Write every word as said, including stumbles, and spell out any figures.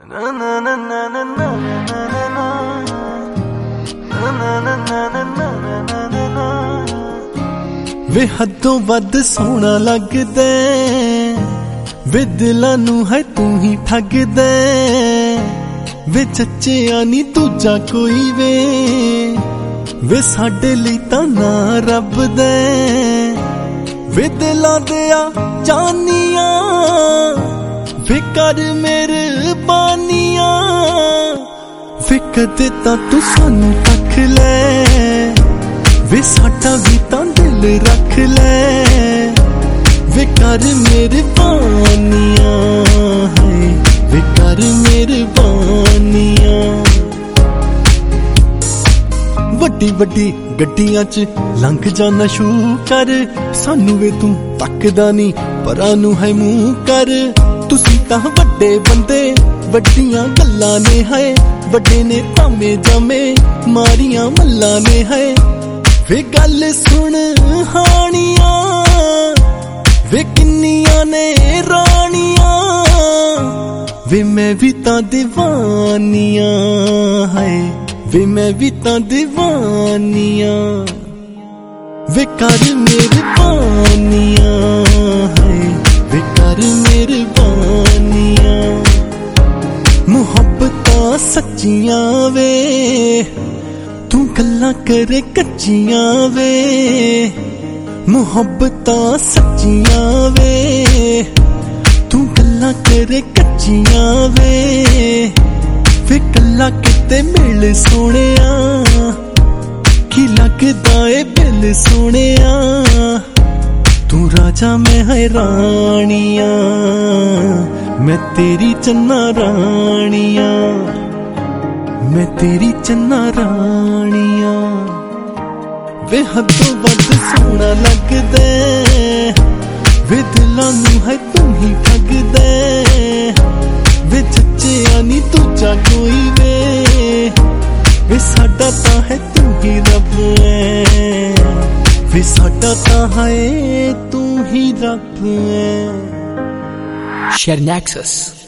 वे हदों वध सोहना लगदे, वे दिलां नूं है तू ही ठगदे, वे चच्चिया नी दूजा कोई वे, वे साडे लई तां ना रब दे, वे दिलां दिया जानिया, वे कर मेहरबानिया, वे कदे तां तू सानू तक ले, वे साडा भी तां दिल रख ले, वे कर मेहरबानिया, वे कर मेहरबानिया। वड्डी वड्डी गड्डियां च लंघ जाना शू कर, सानू वे तू तकदा नी परां नू है मूंह कर, तुसी तां वड्डे बंदे वड्डियां गल्लां ने है, वड्डे ने तामे जामे मारियां मल्लां ने है, वे गल सुन हानिया, वे किन्नियां ने रानिया, वे मैं भी तां दीवानिया है, वे मैं भी तां दीवानिया, वे कर मेहरबानिया है, वे कर मेहरबानिया। मुहब्बतां सच्चियां वे, तू गल्लां करे कच्चियां वे, मुहब्बतां सच्चियां वे, तू गल्लां करे कच्चियां वे, वे गल्लां किते मिल सोहणिया, की लगदा ए बिल सोहणिया, तू राजा मैं है रानिया, मैं तेरी चन्ना रानिया, मैं तेरी चन्ना रानिया। वे हदों वध सोहना लगदे, वे दिलां नूं है तू ही ठगदे, वे चच्चिया नी दूजा कोई वे, वे साडा तां है तू ही रब है, वे साडा तां है तू ही रब है। Share Nexus.